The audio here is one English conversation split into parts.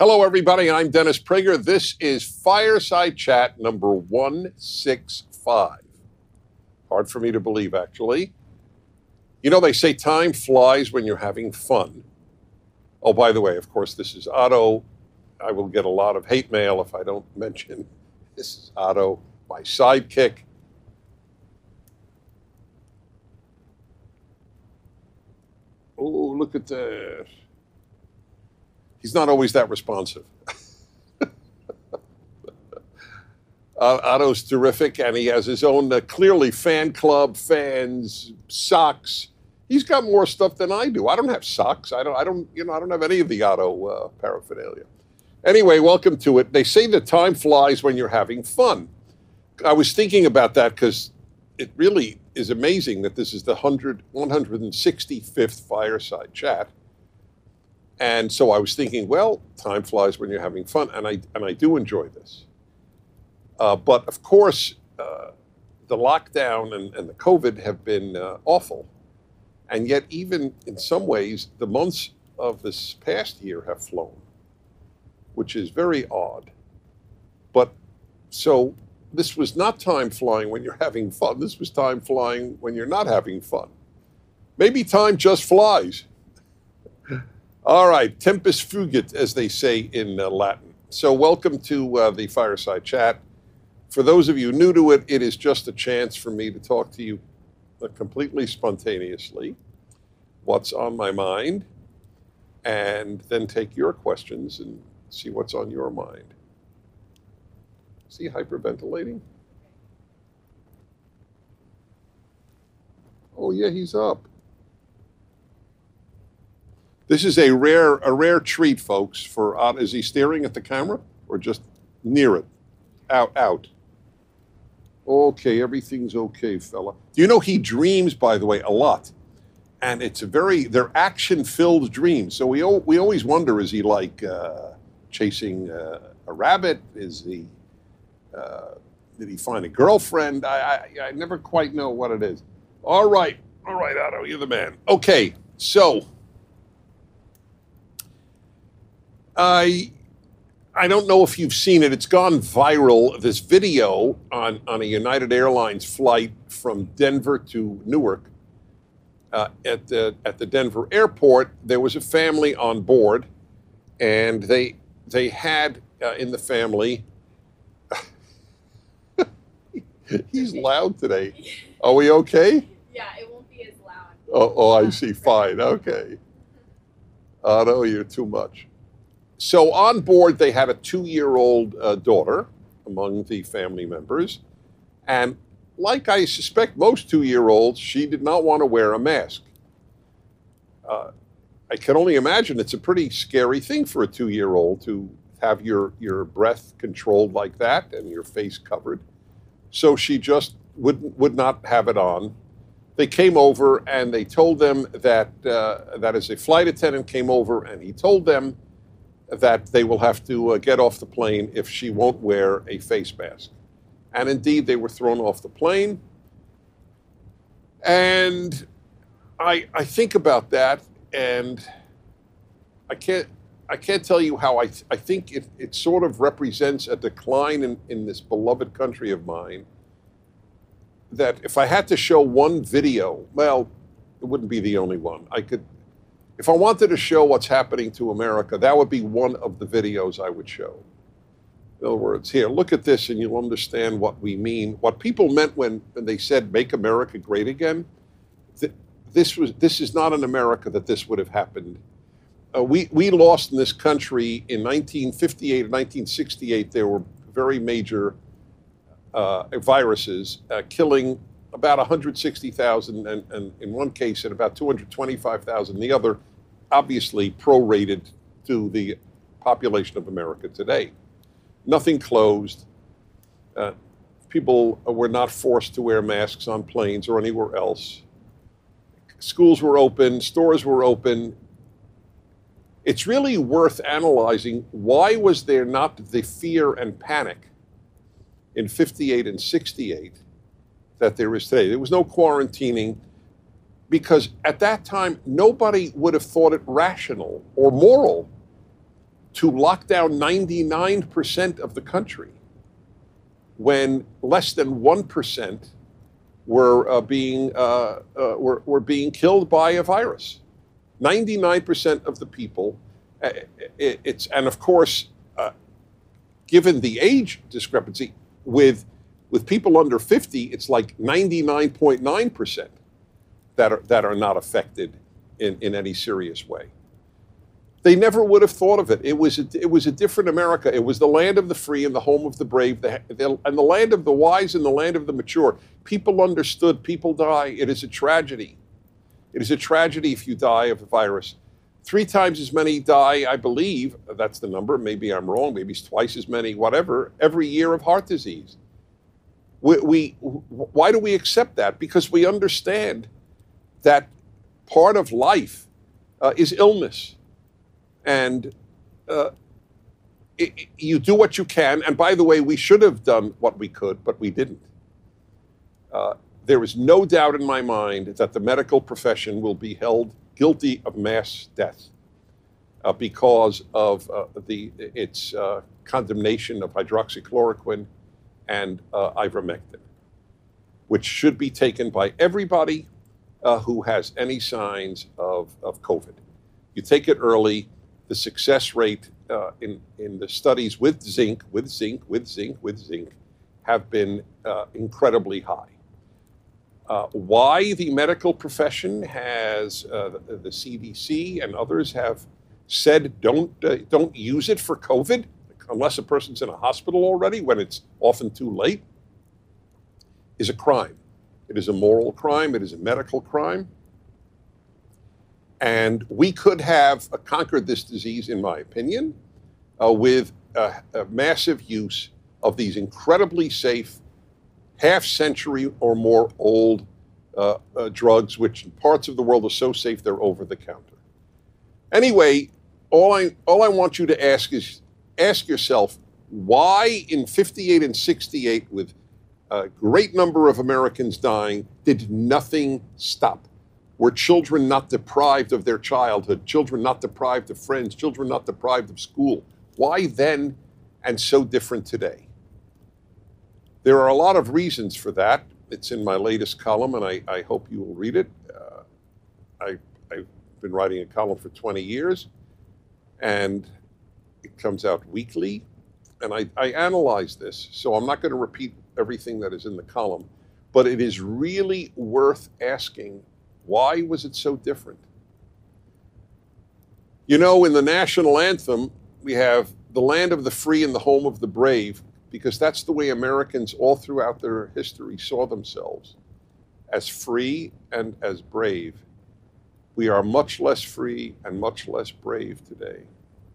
Hello, everybody. I'm Dennis Prager. This is Fireside Chat number 165. Hard for me to believe, actually. You know, they say time flies when you're having fun. Oh, by the way, of course, this is Otto. I will get a lot of hate mail if I don't mention this is Otto, my sidekick. Oh, look at that. He's not always that responsive. Otto's terrific, and he has his own clearly fan club, fans, socks. He's got more stuff than I do. I don't have socks. I don't have any of the Otto paraphernalia. Anyway, welcome to it. They say that time flies when you're having fun. I was thinking about that because it really is amazing that this is the 165th Fireside Chat. And so I was thinking, well, time flies when you're having fun, and I do enjoy this. But of course, the lockdown and the COVID have been awful. And yet, even in some ways, the months of this past year have flown, which is very odd. But so this was not time flying when you're having fun. This was time flying when you're not having fun. Maybe time just flies. All right, tempus fugit, as they say in Latin. So welcome to the Fireside Chat. For those of you new to it, it is just a chance for me to talk to you completely spontaneously, what's on my mind, and then take your questions and see what's on your mind. Is he hyperventilating? Oh yeah, he's up. This is a rare treat, folks. For is he staring at the camera or just near it? Out. Okay, everything's okay, fella. Do you know he dreams, by the way, a lot, and they're action-filled dreams. So we always wonder: is he like chasing a rabbit? Is he? Did he find a girlfriend? I never quite know what it is. All right, Otto, you're the man. Okay, so. I don't know if you've seen it. It's gone viral. This video on a United Airlines flight from Denver to Newark. At the Denver airport, there was a family on board, and they had in the family. He's loud today. Are we okay? Yeah, it won't be as loud. Oh, I see. Fine. Okay. No, you're too much. So on board, they had a 2-year-old daughter among the family members. And like I suspect most 2-year-olds, she did not want to wear a mask. I can only imagine it's a pretty scary thing for a 2-year-old to have your breath controlled like that and your face covered. So she just would not have it on. They came over and they told them that as a flight attendant came over and he told them that they will have to get off the plane if she won't wear a face mask. And indeed, they were thrown off the plane. And I think about that, and I can't tell you how I think it sort of represents a decline in this beloved country of mine, that if I had to show one video, well, it wouldn't be the only one. If I wanted to show what's happening to America, that would be one of the videos I would show. In other words, here, look at this and you'll understand what we mean. What people meant when they said, make America great again, this is not in America that this would have happened. We lost in this country in 1958 and 1968. There were very major viruses killing about 160,000, and in one case, and about 225,000. The other, obviously, prorated to the population of America today. Nothing closed. People were not forced to wear masks on planes or anywhere else. Schools were open. Stores were open. It's really worth analyzing, why was there not the fear and panic in 58 and 68 that there is today? There was no quarantining because at that time, nobody would have thought it rational or moral to lock down 99% of the country when less than 1% were being killed by a virus. 99% of the people. And of course, given the age discrepancy, with people under 50, it's like 99.9% that are not affected in any serious way. They never would have thought of it. It was a different America. It was the land of the free and the home of the brave, and the land of the wise and the land of the mature. People understood. People die. It is a tragedy. It is a tragedy if you die of a virus. 3 times as many die, I believe, that's the number, maybe I'm wrong, maybe it's twice as many, whatever, every year of heart disease. Why do we accept that? Because we understand that part of life is illness. And you do what you can. And by the way, we should have done what we could, but we didn't. There is no doubt in my mind that the medical profession will be held guilty of mass death because of its condemnation of hydroxychloroquine and ivermectin, which should be taken by everybody who has any signs of COVID. You take it early. The success rate in the studies with zinc have been incredibly high. Why the medical profession has, the CDC and others have said don't use it for COVID unless a person's in a hospital already when it's often too late, is a crime. It is a moral crime. It is a medical crime. And we could have conquered this disease, in my opinion, with a massive use of these incredibly safe, half-century or more old drugs, which in parts of the world are so safe they're over the counter. Anyway, all I want you to ask is, ask yourself, why in 58 and 68, with a great number of Americans dying, did nothing stop? Were children not deprived of their childhood, children not deprived of friends, children not deprived of school? Why then and so different today? There are a lot of reasons for that. It's in my latest column, and I hope you will read it. I've been writing a column for 20 years, and it comes out weekly. And I analyze this, so I'm not going to repeat everything that is in the column, but it is really worth asking, why was it so different? You know, in the national anthem, we have the land of the free and the home of the brave, because that's the way Americans all throughout their history saw themselves, as free and as brave. We are much less free and much less brave today.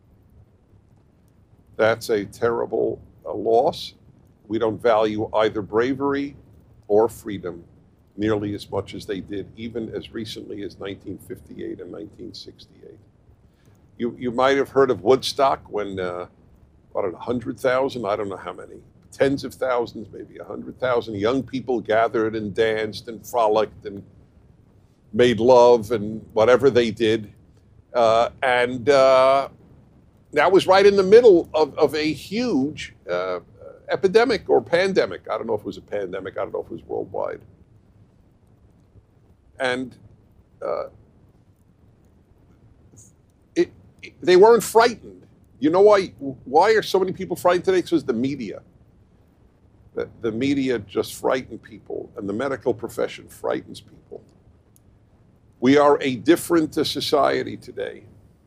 That's a terrible loss. We don't value either bravery or freedom nearly as much as they did even as recently as 1958 and 1968. You might have heard of Woodstock when, 100,000, I don't know how many, tens of thousands, maybe 100,000 young people gathered and danced and frolicked and made love and whatever they did. And that was right in the middle of a huge epidemic or pandemic. I don't know if it was a pandemic. I don't know if it was worldwide. And they weren't frightened. You know why are so many people frightened today? Because the media. The media just frighten people, and the medical profession frightens people. We are a different society today.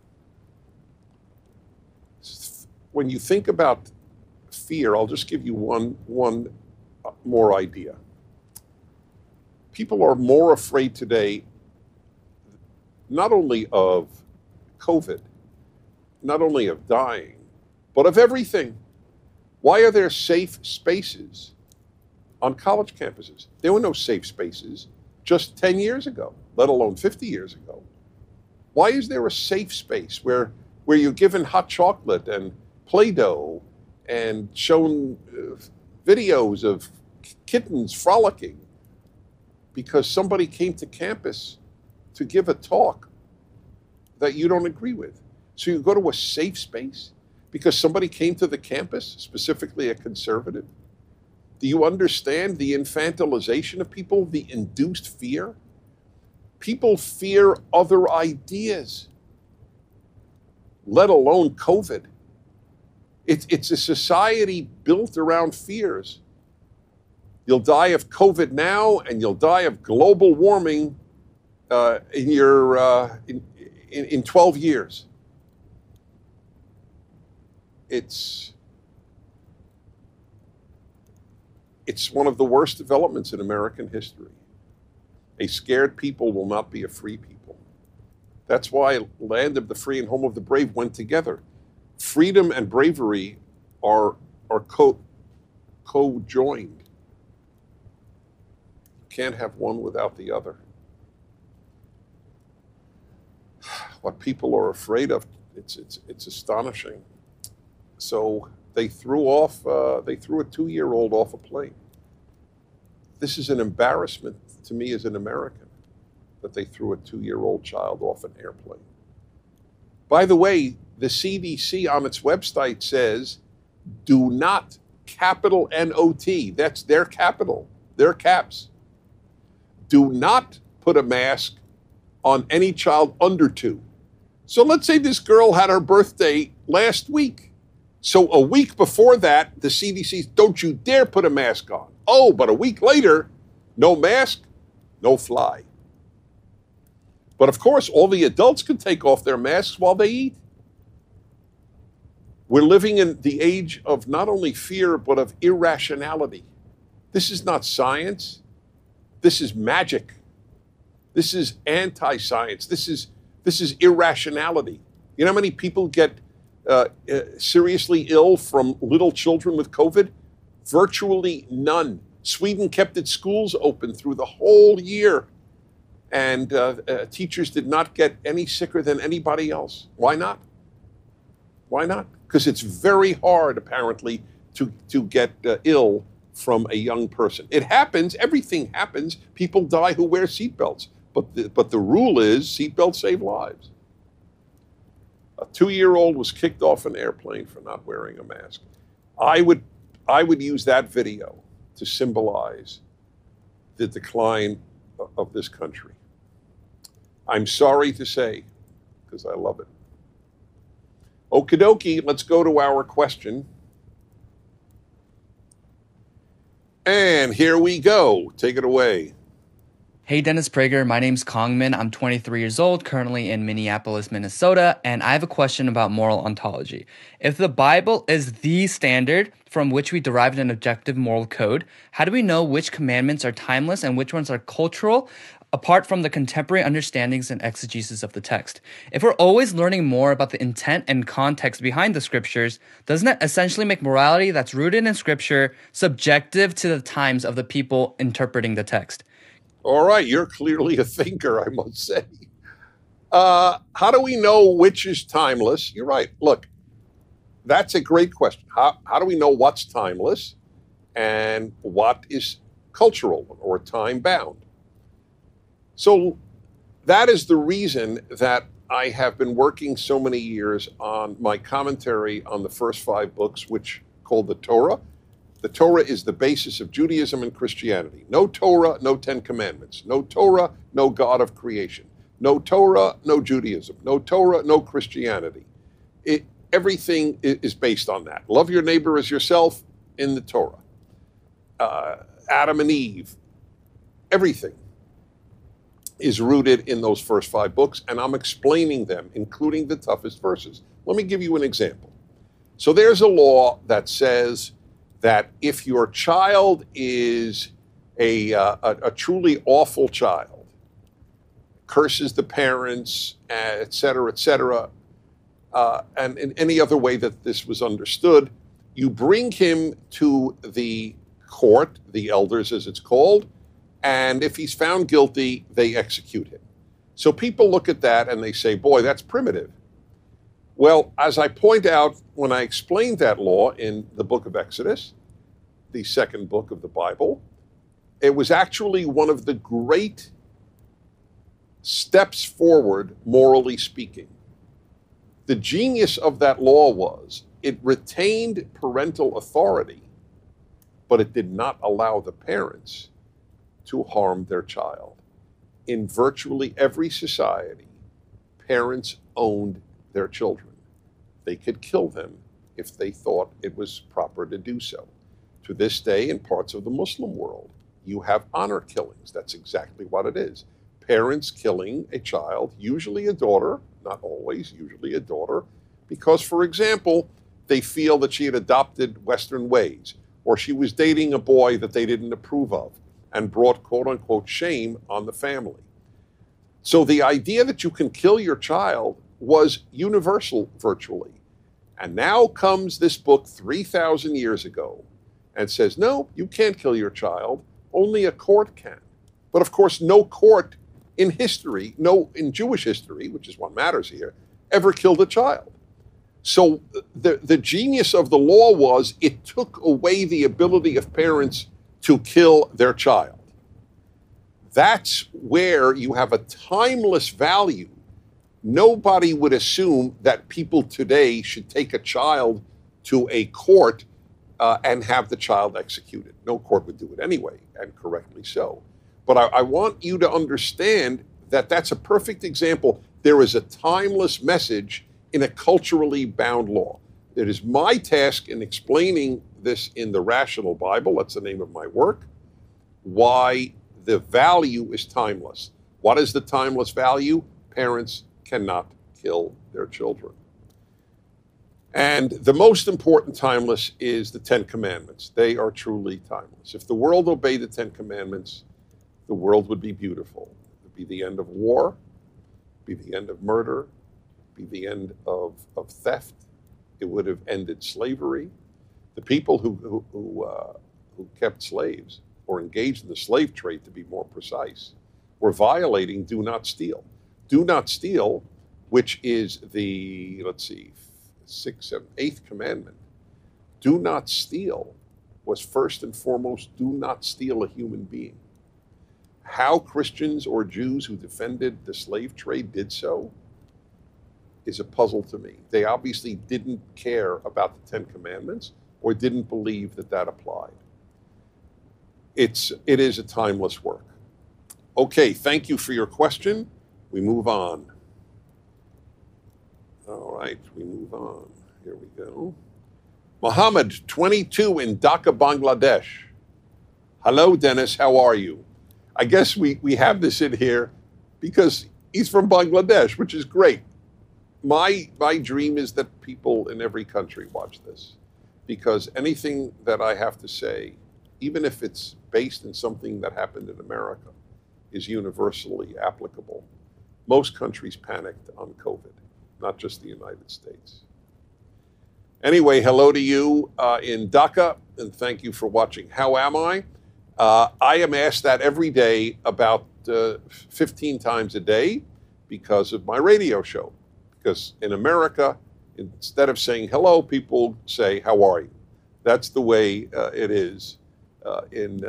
When you think about fear, I'll just give you one more idea. People are more afraid today, not only of COVID, not only of dying, but of everything. Why are there safe spaces on college campuses? There were no safe spaces just 10 years ago, let alone 50 years ago. Why is there a safe space where you're given hot chocolate and Play-Doh and shown videos of kittens frolicking because somebody came to campus to give a talk that you don't agree with? So you go to a safe space. because somebody came to the campus, specifically a conservative? Do you understand the infantilization of people, the induced fear? People fear other ideas, let alone COVID. It's a society built around fears. You'll die of COVID now, and you'll die of global warming in 12 years. It's one of the worst developments in American history. A scared people will not be a free people. That's why land of the free and home of the brave went together. Freedom and bravery are co-joined. You can't have one without the other. What people are afraid of, it's astonishing. So they threw a 2-year-old off a plane. This is an embarrassment to me as an American, that they threw a 2-year-old child off an airplane. By the way, the CDC on its website says, do not, capital N-O-T, that's their capital, their caps. Do not put a mask on any child under 2. So let's say this girl had her birthday last week. So a week before that, the CDC, don't you dare put a mask on. Oh, but a week later, no mask, no fly. But of course, all the adults can take off their masks while they eat. We're living in the age of not only fear, but of irrationality. This is not science. This is magic. This is anti-science. This is irrationality. You know how many people get seriously ill from little children with COVID? Virtually none. Sweden kept its schools open through the whole year, and teachers did not get any sicker than anybody else. Why not? Why not? Because it's very hard, apparently, to get ill from a young person. It happens. Everything happens. People die who wear seatbelts. But the rule is seatbelts save lives. A 2-year-old was kicked off an airplane for not wearing a mask. I would use that video to symbolize the decline of this country. I'm sorry to say, because I love it. Okie dokie, let's go to our question. And here we go. Take it away. Hey, Dennis Prager. My name's Kongmin. I'm 23 years old, currently in Minneapolis, Minnesota, and I have a question about moral ontology. If the Bible is the standard from which we derived an objective moral code, how do we know which commandments are timeless and which ones are cultural, apart from the contemporary understandings and exegesis of the text? If we're always learning more about the intent and context behind the scriptures, doesn't that essentially make morality that's rooted in scripture subjective to the times of the people interpreting the text? All right, you're clearly a thinker, I must say. How do we know which is timeless? You're right. Look, that's a great question. How do we know what's timeless and what is cultural or time-bound? So that is the reason that I have been working so many years on my commentary on the first 5 books, which called the Torah. The Torah is the basis of Judaism and Christianity. No Torah, no 10 Commandments. No Torah, no God of creation. No Torah, no Judaism. No Torah, no Christianity. Everything is based on that. Love your neighbor as yourself in the Torah. Adam and Eve. Everything is rooted in those first 5 books, and I'm explaining them, including the toughest verses. Let me give you an example. So there's a law that says that if your child is a truly awful child, curses the parents, et cetera, and in any other way that this was understood, you bring him to the court, the elders as it's called, and if he's found guilty, they execute him. So people look at that and they say, boy, that's primitive. Well, as I point out when I explained that law in the book of Exodus, the second book of the Bible, it was actually one of the great steps forward, morally speaking. The genius of that law was it retained parental authority, but it did not allow the parents to harm their child. In virtually every society, parents owned their children. They could kill them if they thought it was proper to do so. To this day, in parts of the Muslim world, you have honor killings. That's exactly what it is. Parents killing a child, usually a daughter, not always, usually a daughter, because, for example, they feel that she had adopted Western ways, or she was dating a boy that they didn't approve of and brought, quote unquote, shame on the family. So the idea that you can kill your child was universal virtually. And now comes this book 3,000 years ago and says, no, you can't kill your child. Only a court can. But of course, no court in history, in Jewish history, which is what matters here, ever killed a child. So the genius of the law was it took away the ability of parents to kill their child. That's where you have a timeless value. Nobody would assume that people today should take a child to a court and have the child executed. No court would do it anyway, and correctly so. But I want you to understand that that's a perfect example. There is a timeless message in a culturally bound law. It is my task in explaining this in the Rational Bible, that's the name of my work, why the value is timeless. What is the timeless value? Parents cannot kill their children. And the most important timeless is the Ten Commandments. They are truly timeless. If the world obeyed the Ten Commandments, the world would be beautiful. It would be the end of war, be the end of murder, be the end of theft. It would have ended slavery. The people who kept slaves or engaged in the slave trade, to be more precise, were violating do not steal. Do not steal, which is the, sixth, seventh, eighth commandment. Do not steal was first and foremost, do not steal a human being. How Christians or Jews who defended the slave trade did so is a puzzle to me. They obviously didn't care about the Ten Commandments or didn't believe that that applied. It is a timeless work. Okay, thank you for your question. We move on. All right, we move on. Here we go. Mohammed, 22 in Dhaka, Bangladesh. Hello, Dennis, how are you? I guess we have this in here because he's from Bangladesh, which is great. My dream is that people in every country watch this, because anything that I have to say, even if it's based in something that happened in America, is universally applicable. Most countries panicked on COVID, not just the United States. Anyway, hello to you in Dhaka, and thank you for watching. How am I? I am asked that every day, about 15 times a day, because of my radio show. Because in America, instead of saying hello, people say, how are you? That's the way it is in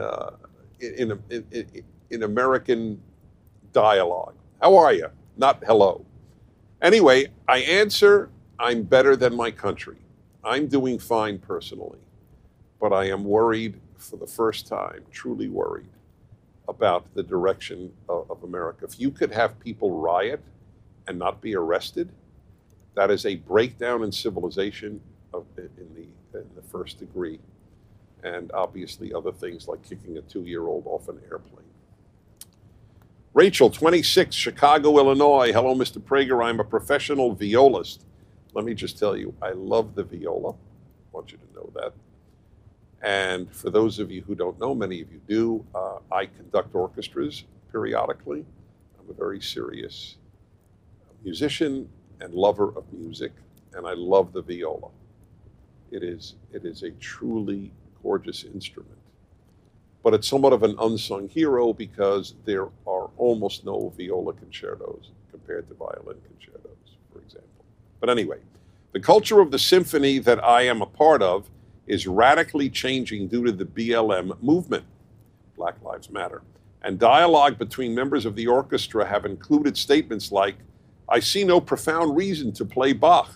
American dialogue. How are you? Not hello. Anyway, I answer, I'm better than my country. I'm doing fine personally, but I am worried for the first time, truly worried about the direction of America. If you could have people riot and not be arrested, that is a breakdown in civilization in the first degree, and obviously other things like kicking a 2-year-old off an airplane. Rachel, 26, Chicago, Illinois. Hello, Mr. Prager. I'm a professional violist. Let me just tell you, I love the viola. I want you to know that. And for those of you who don't know, many of you do, I conduct orchestras periodically. I'm a very serious musician and lover of music, and I love the viola. It is a truly gorgeous instrument. But it's somewhat of an unsung hero because there are almost no viola concertos compared to violin concertos, for example. But anyway, the culture of the symphony that I am a part of is radically changing due to the BLM movement, Black Lives Matter. And dialogue between members of the orchestra have included statements like, I see no profound reason to play Bach.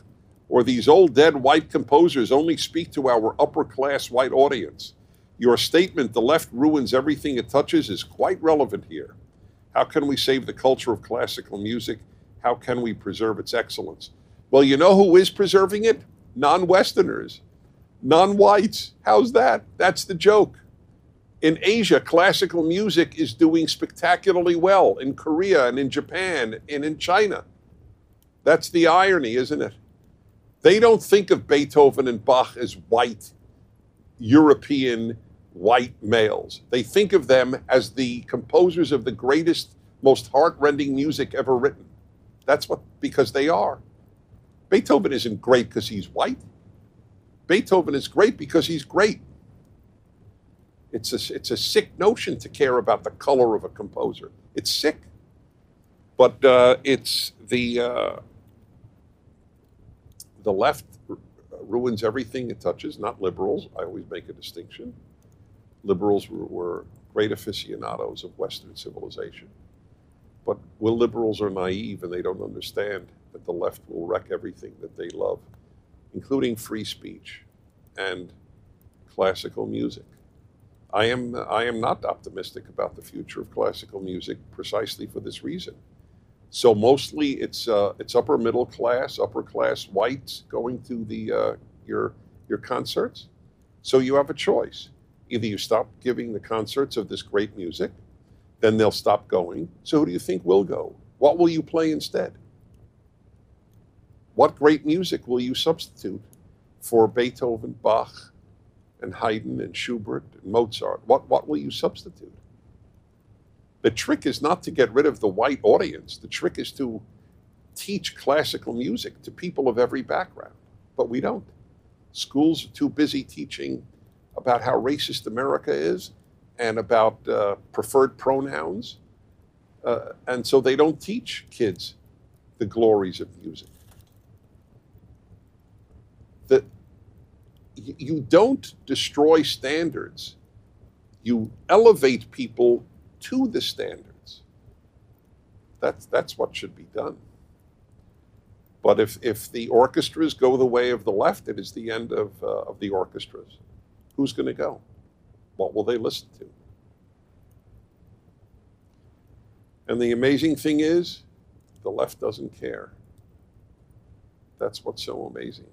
Or these old dead white composers only speak to our upper class white audience? Your statement, the left ruins everything it touches, is quite relevant here. How can we save the culture of classical music? How can we preserve its excellence? Well, you know who is preserving it? Non-Westerners, non-whites. How's that? That's the joke. In Asia, classical music is doing spectacularly well. In Korea and in Japan and in China. That's the irony, isn't it? They don't think of Beethoven and Bach as white, European, white males. They think of them as the composers of the greatest, most heart-rending music ever written. Because they are. Beethoven isn't great because he's white. Beethoven is great because he's great. It's a sick notion to care about the color of a composer. It's sick. But it's the left ruins everything it touches, not liberals. I always make a distinction. Liberals were great aficionados of Western civilization. But liberals are naive and they don't understand that the left will wreck everything that they love, including free speech and classical music. I am not optimistic about the future of classical music precisely for this reason. So mostly it's upper middle class, upper class whites going to your concerts. So you have a choice. Either you stop giving the concerts of this great music, then they'll stop going. So who do you think will go? What will you play instead? What great music will you substitute for Beethoven, Bach, and Haydn, and Schubert, and Mozart? What will you substitute? The trick is not to get rid of the white audience. The trick is to teach classical music to people of every background. But we don't. Schools are too busy teaching about how racist America is and about preferred pronouns. And so they don't teach kids the glories of music. You don't destroy standards. You elevate people to the standards. That's what should be done. But if the orchestras go the way of the left, it is the end of the orchestras. Who's going to go? What will they listen to? And the amazing thing is, the left doesn't care. That's what's so amazing.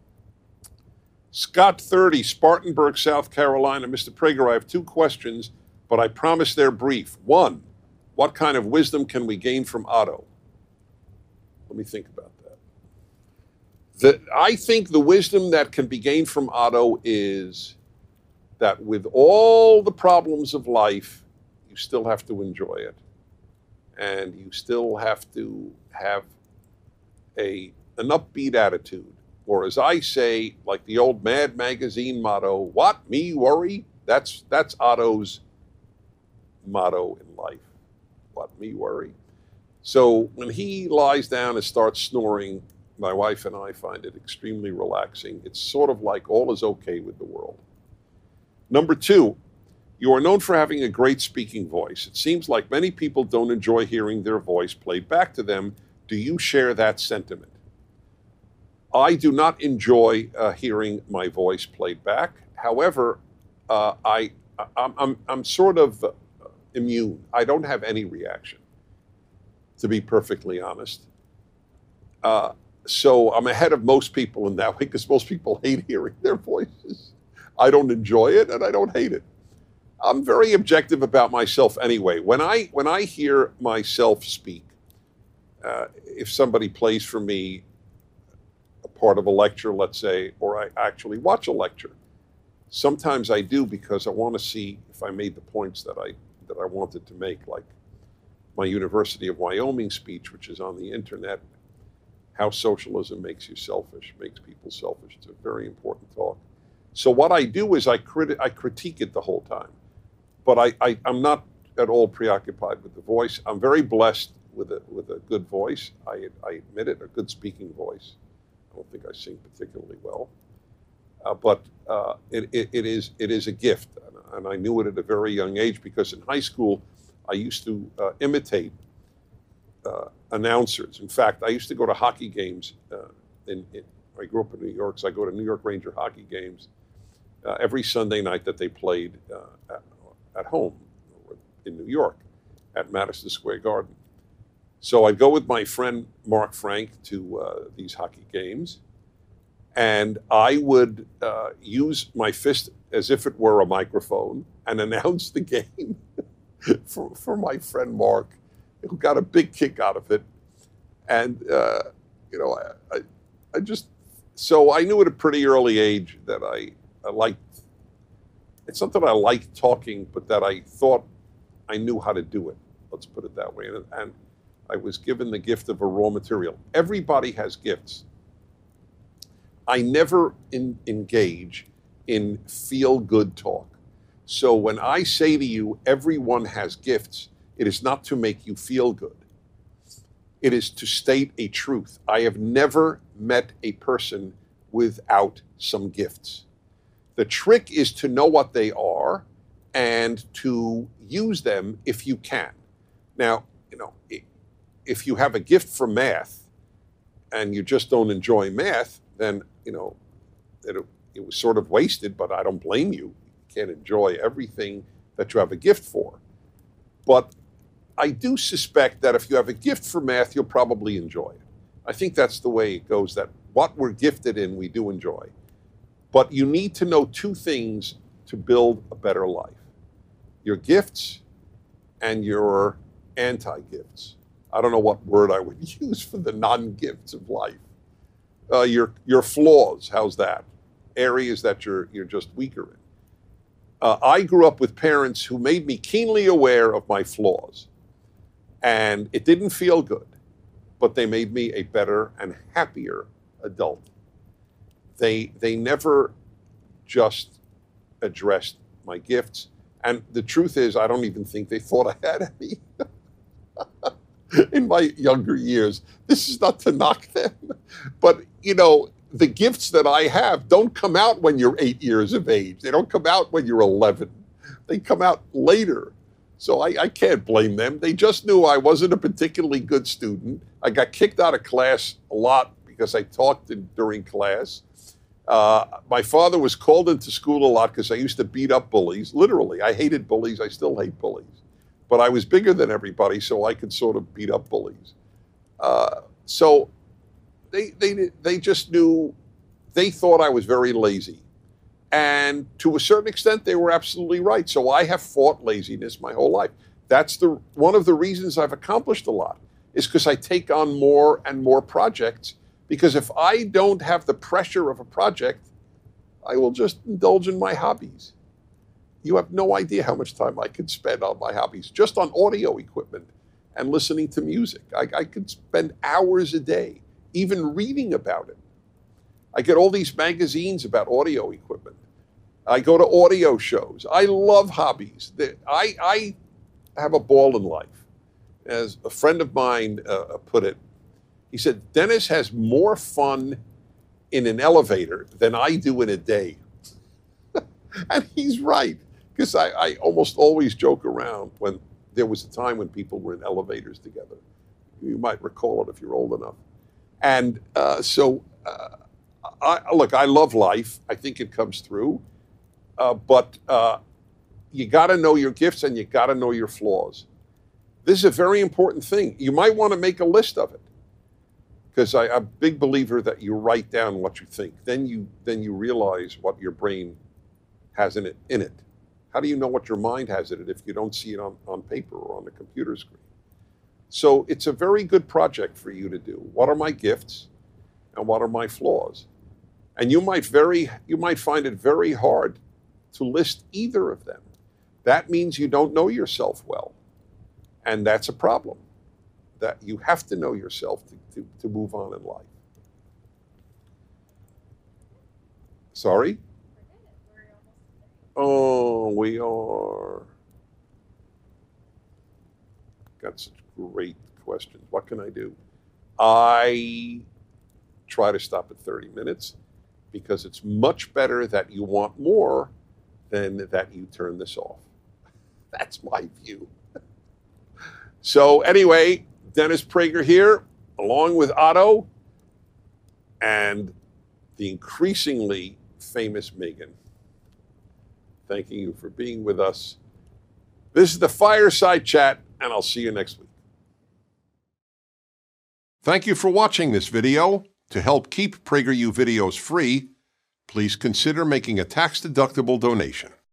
Scott 30, Spartanburg, South Carolina. Mr. Prager, I have two questions, but I promise they're brief. One, what kind of wisdom can we gain from Otto? Let me think about that. I think the wisdom that can be gained from Otto is that with all the problems of life, you still have to enjoy it. And you still have to have an upbeat attitude. Or as I say, like the old Mad magazine motto, what, me worry? That's Otto's motto in life. What, me worry? So when he lies down and starts snoring, my wife and I find it extremely relaxing. It's sort of like all is okay with the world. Number two, you are known for having a great speaking voice. It seems like many people don't enjoy hearing their voice played back to them. Do you share that sentiment? I do not enjoy hearing my voice played back. However, I'm sort of immune. I don't have any reaction, to be perfectly honest. So I'm ahead of most people in that way because most people hate hearing their voices. I don't enjoy it and I don't hate it. I'm very objective about myself anyway. When I hear myself speak, if somebody plays for me a part of a lecture, let's say, or I actually watch a lecture, sometimes I do because I want to see if I made the points that I wanted to make, like my University of Wyoming speech, which is on the internet, how socialism makes you selfish, makes people selfish. It's a very important talk. So what I do is I critique it the whole time. But I'm not at all preoccupied with the voice. I'm very blessed with a good voice. I admit it, a good speaking voice. I don't think I sing particularly well. But it is a gift. And I knew it at a very young age because in high school, I used to imitate announcers. In fact, I used to go to hockey games I grew up in New York, so I go to New York Ranger hockey games every Sunday night that they played at home in New York at Madison Square Garden. So I'd go with my friend Mark Frank to these hockey games, and I would use my fist as if it were a microphone and announce the game for my friend Mark, who got a big kick out of it. And, you know, I just, so I knew at a pretty early age that I liked, it's not that I liked talking, but that I thought I knew how to do it. Let's put it that way. And I was given the gift of a raw material. Everybody has gifts. I never engage in feel-good talk. So when I say to you, everyone has gifts, it is not to make you feel good. It is to state a truth. I have never met a person without some gifts. The trick is to know what they are and to use them if you can. Now, you know, if you have a gift for math and you just don't enjoy math, then, you know, it was sort of wasted, but I don't blame you. You can't enjoy everything that you have a gift for. But I do suspect that if you have a gift for math, you'll probably enjoy it. I think that's the way it goes, that what we're gifted in, we do enjoy. But you need to know two things to build a better life: your gifts and your anti-gifts. I don't know what word I would use for the non-gifts of life. Your flaws, how's that? Areas that you're just weaker in. I grew up with parents who made me keenly aware of my flaws. And it didn't feel good, but they made me a better and happier adult. They never just addressed my gifts. And the truth is, I don't even think they thought I had any in my younger years. This is not to knock them, but, you know, the gifts that I have don't come out when you're 8 years of age. They don't come out when you're 11. They come out later. So I can't blame them. They just knew I wasn't a particularly good student. I got kicked out of class a lot because I talked during class. My father was called into school a lot because I used to beat up bullies. Literally, I hated bullies. I still hate bullies. But I was bigger than everybody, so I could sort of beat up bullies. So they just knew, they thought I was very lazy. And to a certain extent, they were absolutely right. So I have fought laziness my whole life. That's one of the reasons I've accomplished a lot, is because I take on more and more projects. Because if I don't have the pressure of a project, I will just indulge in my hobbies. You have no idea how much time I could spend on my hobbies, just on audio equipment and listening to music. I could spend hours a day, even reading about it. I get all these magazines about audio equipment. I go to audio shows. I love hobbies. I have a ball in life. As a friend of mine put it, he said, Dennis has more fun in an elevator than I do in a day. And he's right, because I almost always joke around when there was a time when people were in elevators together. You might recall it if you're old enough. And look, I love life. I think it comes through. But you got to know your gifts and you got to know your flaws. This is a very important thing. You might want to make a list of it, because I'm a big believer that you write down what you think. Then you realize what your brain has in it. How do you know what your mind has in it if you don't see it on paper or on the computer screen? So it's a very good project for you to do. What are my gifts and what are my flaws? And you might find it very hard to list either of them. That means you don't know yourself well. And that's a problem. That you have to know yourself to move on in life. Sorry? Oh, we are. Got such great questions. What can I do? I try to stop at 30 minutes because it's much better that you want more than that you turn this off. That's my view. So anyway, Dennis Prager here, along with Otto, and the increasingly famous Megan. Thanking you for being with us. This is the Fireside Chat, and I'll see you next week. Thank you for watching this video. To help keep PragerU videos free, please consider making a tax-deductible donation.